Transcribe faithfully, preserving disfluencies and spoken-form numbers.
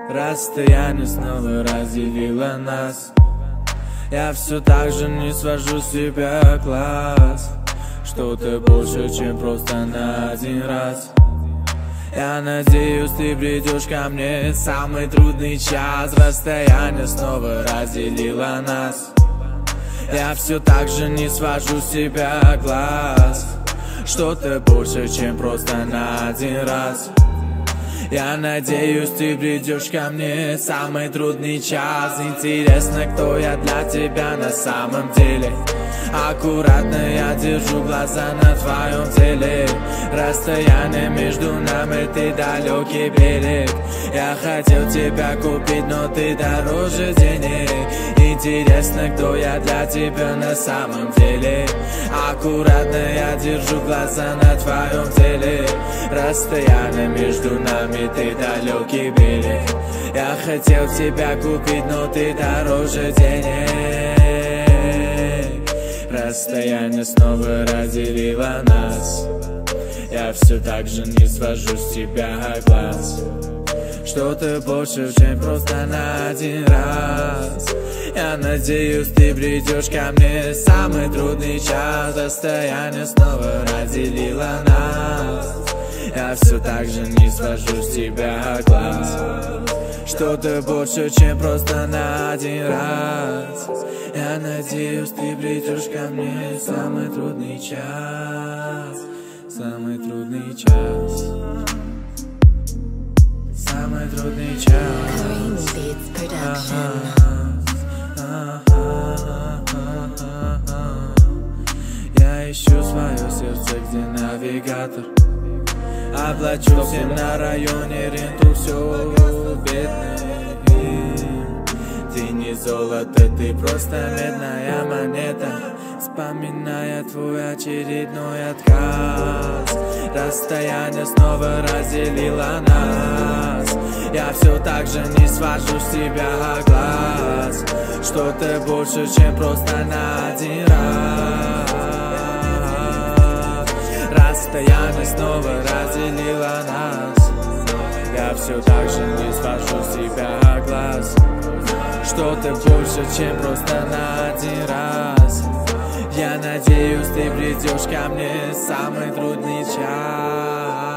Расстояние снова разделило нас. Я все так же не свожу с тебя глаз. Что-то больше, чем просто на один раз. Я надеюсь, ты придешь ко мне в самый трудный час. Расстояние снова разделило нас. Я все так же не свожу с тебя глаз. Что-то больше, чем просто на один раз. Я надеюсь, ты придешь ко мне в самый трудный час. Интересно, кто я для тебя на самом деле. Аккуратно я держу глаза на твоем теле. Расстояние между нами, ты далекий берег. Я хотел тебя купить, но ты дороже денег. Интересно, кто я для тебя на самом деле. Аккуратно я держу глаза на твоем теле. Расстояние между нами, ты далекий берег. Я хотел тебя купить, но ты дороже денег. Расстояние снова разделило нас. Я все так же не свожу с тебя глаз. Что-то больше, чем просто на один раз. Я надеюсь, ты придешь ко мне в самый трудный час. Расстояние снова разделило нас. Я все так же не свожу с тебя глаз. Что-то больше, чем просто на один раз. Я надеюсь, ты придешь ко мне в самый трудный час. Самый трудный час. Самый трудный час. Я ищу свое сердце, где навигатор. Оплачу всем на районе ренту, все бедный. Ты не золото, ты просто медная монета. Вспоминая твой очередной отказ. Расстояние снова разделило нас. Я все так же не свожу с тебя глаз. Что-то больше, чем просто на один раз. Расстояние снова разделило нас. Я все так же не свожу с тебя глаз. Что-то больше, чем просто на один раз. Я надеюсь, ты придешь ко мне в самый трудный час.